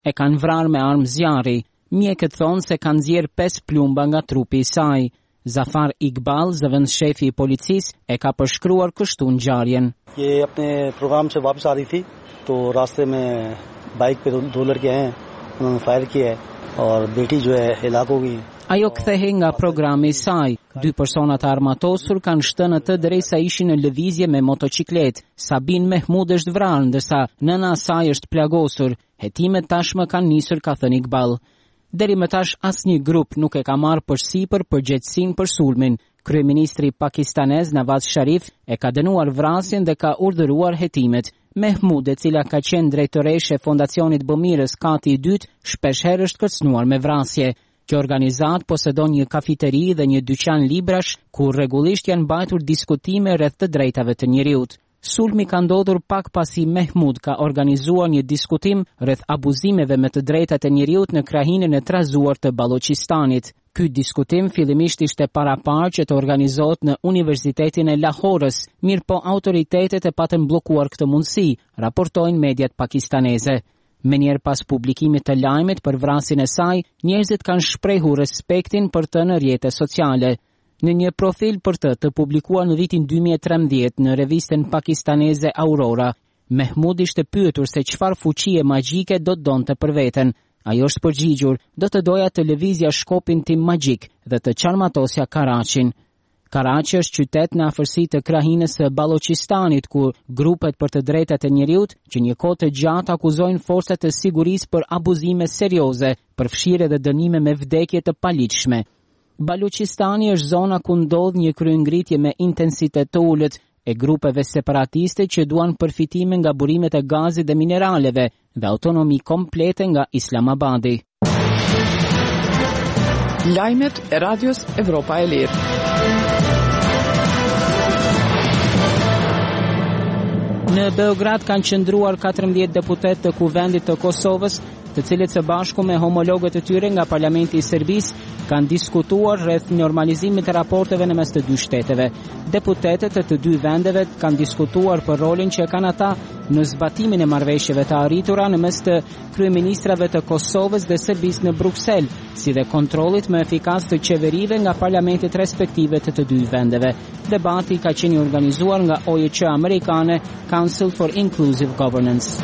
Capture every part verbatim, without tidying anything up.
e kanë vrarë me armë zjarri. Mjekët thonë se kanë nxjerrë pesë plumba nga trupi i saj. Zafar Iqbal, zëvendëshefi i policisë, e ka përshkruar kështu ngjarjen. ये अपने प्रोग्राम से वापस आ रही थी तो रास्ते में बाइक पे दो लड़के हैं, उन्होंने फायर किया है और बेटी जो है हिलाक हो गई. Ajo kthehej nga programi i saj. Dy persona të armatosur kanë shtënë atë derisa ishin në lëvizje me motociklet. Sabin Mehmud është vrarë, ndërsa nëna e saj është plagosur. Hetimet tashmë kanë nisur, ka thënë Iqbal. Deri më tash asnjë grup nuk e ka marrë përsipër përgjegjësinë për sulmin. Kryeministri pakistanez Nawaz Sharif e ka dënuar vrasjen dhe ka urdhëruar hetimet. Mehmud, e cila ka qenë drejtoreshe e Fondacionit Bëmirës Kati i dytë, shpeshherë është kërcënuar me vrasje. Kjo organizat posedon një kafiteri dhe një dyqan librash, ku rregullisht janë mbajtur diskutime rreth të drejtave të njerëzit. Sulmi ka ndodhur pak pasi Mehmud ka organizuar një diskutim rreth abuzimeve me të drejtat e njerëzit në krahinën e trazuar të Ballochistanit. Ky diskutim fillimisht ishte parapar që të organizohet në Universitetin e Lahorës, mirë po autoritetet e patën bllokuar këtë mundësi, raportojnë mediat pakistaneze. Menjëherë pas publikimit të lajmit për vrasjen e saj, njerëzit kanë shprehur respektin për të në rrjetet sociale. Në një profil për të të publikuar në vitin dy mijë e trembëdhjetë në revistën pakistaneze Aurora, Mehmud ishte pyetur se çfarë fuqie magjike do të donte për veten. Ajo është përgjigjur, do të doja të lëvizja shkopin tim magjik dhe të qarmatosja Karachin. Karachi është qytet në afërsi të krahinës së Ballochistanit, ku grupet për të drejtat e njerëzit që një kohë të gjatë akuzojnë forcat e sigurisë për abuzime serioze, përfshirje dhe dënime me vdekje të paligjshme. Ballochistani është zona ku ndodh një kryengritje me intensitet të ulët e grupeve separatiste që duan përfitime nga burimet e gazit dhe mineraleve dhe autonomi komplete nga Islamabadi. Lajmet e Radios Evropa e Lirë. Në Beograd kanë qëndruar katërmbëdhjetë deputet të Kuvendit të Kosovës, të cilët së bashku me homologët e tyre nga Parlamenti i Serbisë kanë diskutuar rreth normalizimit të raporteve në mes të dy shteteve. Deputetët e të dy vendeve kanë diskutuar për rolin që kanë ata në zbatimin e marrëveshjeve të arritura në mes të kryeministrave të Kosovës dhe Serbisë në Bruksel, si dhe kontrollit më efikas të qeverive nga parlamentet respektive të të dy vendeve. Debati ka qenë organizuar nga O E C amerikane, Council for Inclusive Governance.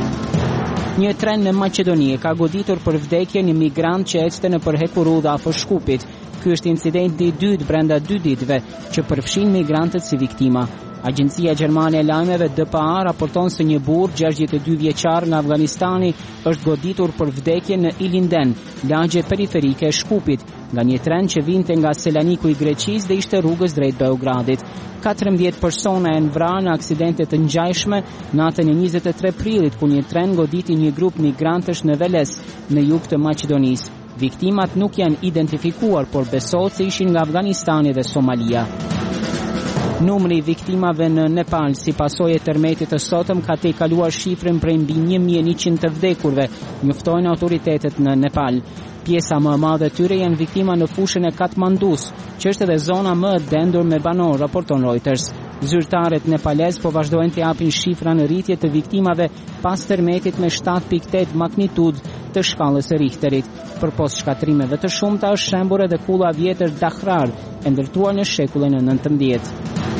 Një tren në Maqedoni ka goditur për vdekje një migrant që ecste në përhekurudh afër Shkupit. Ky është incidenti i dytë brenda dy ditëve që përfshin migrantët si viktima. Agjencia Gjermane e Lajmeve D P A raporton se një burr gjashtëdhjetë e dy vjeçar nga Afganistani është goditur për vdekje në Ilinden, lagje periferike e Shkupit, nga një tren që vinte nga Selaniku i Greqisë dhe ishte rrugës drejt Beogradit. katërmbëdhjetë persona janë vrarë në aksidente të ngjashme natën e njëzet e tre prillit, ku një tren goditi një grup migrantësh në Veles, në jug të Maqedonisë. Viktimat nuk janë identifikuar, por besohet se ishin nga Afganistani dhe Somalia. Numri i viktimave në Nepal si pasojë e tërmetit të sotëm ka tejkaluar shifrën prej mbi një mijë e njëqind të vdekurve, njoftojnë autoritetet në Nepal. Pjesa më e madhe e tyre janë viktima në fushën e Katmandus, që është edhe zona më e dendur me banor, raporton Reuters. Zyrtarët nepalez po vazhdojnë të japin shifra në rritje të viktimave pas tërmetit me shtatë pikë tetë magnitudë të shkallës së Richterit. Përpos shkatrimeve të shumta është shembur edhe kulla vjetër Dahrar, e ndërtuar në shekullin e nëntëmbëdhjetë.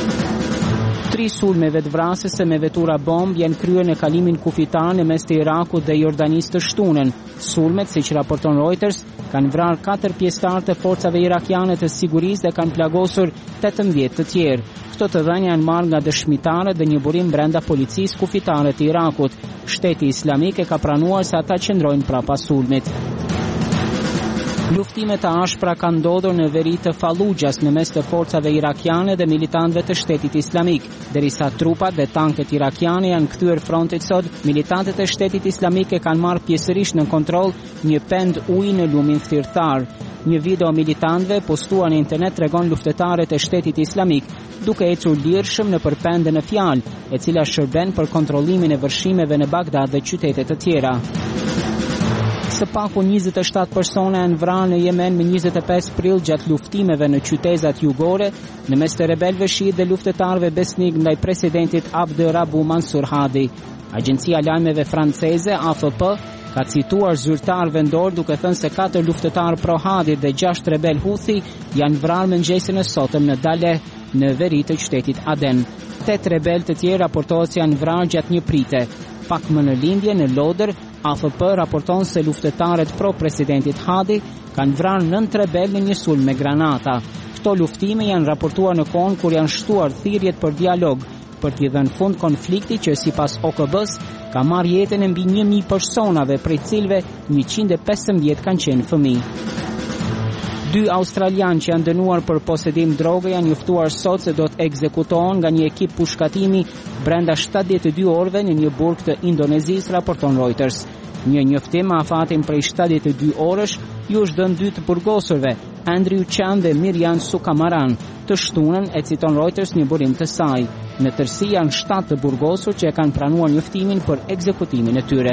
Tri sulmeve të vrasëse me vetura bomb janë kryer në kalimin kufitar në mes të Irakut dhe Jordanisë të shtunën. Sulmet, siç raporton Reuters, kanë vrarë katër pjesëtar të forcave irakiane të sigurisë dhe kanë plagosur tetëmbëdhjetë të tjerë. Këto të dhënia janë marrë nga dëshmitarët dhe një burim brenda policisë kufitare të Irakut. Shteti Islamik e ka pranuar se ata qëndrojnë prapa sulmit. Luftime të ashpra kanë ndodhur në veri të Fallujas në mes të forcave irakiane dhe militantëve të Shtetit Islamik. Derisa trupat dhe tanket irakiane janë kthyer frontit sot, militantët e Shtetit Islamik e kanë marrë pjesërisht në kontroll një pend uji në lumin thirrtar. Një video militantëve postuar në internet tregon luftëtarët e Shtetit Islamik duke ecur lirshëm në përpendën e fjalë, e cila shërben për kontrollimin e vërshimeve në Bagdad dhe qytete të tjera. Së paku njëzet e shtatë persona janë vrarë në Yemen me njëzet e pesë prill gjatë luftimeve në qytetat jugore në mes të rebelëve shiit dhe luftëtarëve besnik ndaj presidentit Abd Rabu Mansur Hadi. Agjencia Lajmeve franceze A F P ka cituar zyrtar vendor duke thënë se katër luftëtar pro Hadit dhe gjashtë rebel Houthi janë vrarë mëngjesin e sotëm në Daleh, në veri të qytetit Aden. Tet rebel të tjerë raportohet se janë vrarë gjatë një prite. Pak më në lindje në Lodër, A F P raporton se luftëtarët pro presidentit Hadi kanë vrarë nëntë rebel në një sulm me granata. Këto luftime janë raportuar në kohën kur janë shtuar thirrjet për dialog për t'i dhënë fund konflikti që sipas O K B-s ka marrë jetën e mbi një mijë personave, prej cilëve njëqind e pesëmbëdhjetë kanë qenë fëmijë. Dy australianë që janë dënuar për posedim droge janë njoftuar sot se do të ekzekutohen nga një ekip pushkatimi brenda shtatëdhjetë e dy orëve në një burg të Indonezisë, raporton Reuters. Një njoftim me afatin prej shtatëdhjetë e dy orësh ju është dhënë dy të burgosurve, Andrew Chan dhe Miriam Sukamaran, të shtunën, e citon Reuters një burim të saj. Në tërësi janë shtatë të burgosur që e kanë pranuar njoftimin për ekzekutimin e tyre.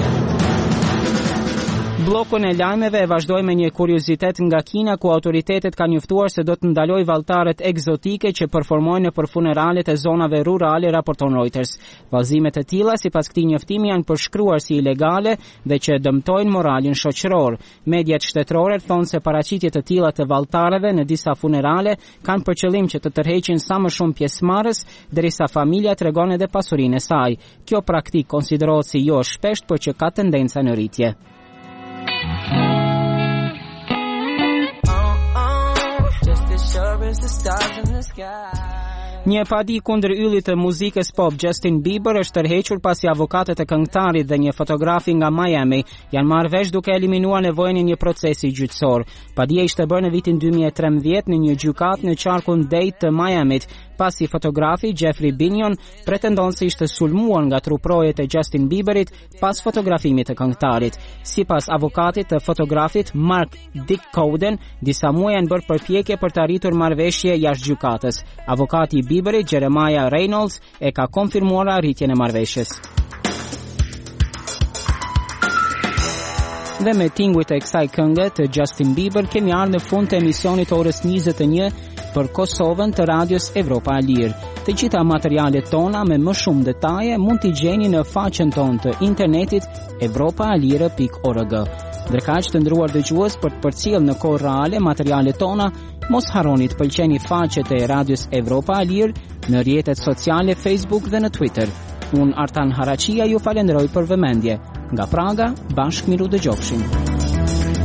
Bllokun e lajmeve e vazhdoi me një kuriozitet nga Kina, ku autoritetet kanë njoftuar se do të ndaloj vallëtarët egzotike që performojnë nëpër funeralet e zonave rurale, raporton Reuters. Vallëzimet e tilla sipas këtij njoftimi janë përshkruar si ilegale dhe që dëmtojnë moralin shoqëror. Mediat shtetërore thonë se paraqitjet të tilla të vallëtarëve në disa funerale kanë për qëllim që të tërheqin sa më shumë pjesëmarrës, derisa familja tregon edhe pasurinë e saj. Kjo praktikë konsiderohet si jo shpesht, por që ka tendenca në rritje. Një padi kundër yllit të muzikës pop Justin Bieber është tërhequr pasi avokatët e këngëtarit dhe një fotografi nga Miami janë marrë vesh duke eliminuar nevojën e një procesi gjyqësor. Padia ishte bërë në vitin dy mijë e trembëdhjetë në një gjykatë në qarkun Dade të Miamit, pasi fotografi Jeffrey Binion pretendon se ishte sulmuar nga truprojet e Justin Bieberit pas fotografimit të këngëtarit. Sipas avokatit të fotografit Mark Dick Cowden, disa muaj janë bërë përpjekje për të arritur marrëveshje jashtë gjykatës. Avokati i Bieberit, Jeremiah Reynolds, e ka konfirmuar arritjen e marrëveshjes. Dhe me tingujt e kësaj këngë të Justin Bieber kemi ardhur në fund të emisionit orës njëzet e një për Kosovën të Radios Evropa e Lirë. Të gjitha materialet tona me më shumë detaje mund t'i gjeni në faqen tonë të internetit evropa e lire pikë org. Ndërkaq të nderuar dëgjues, për të përcjellë në kohë reale materialet tona, mos harroni të pëlqeni faqet e Radios Evropa e Lirë në rrjetet sociale Facebook dhe në Twitter. Unë Artan Haraqia ju falenderoj për vëmendje. Nga Praga, bashkë miru dëgjofshim.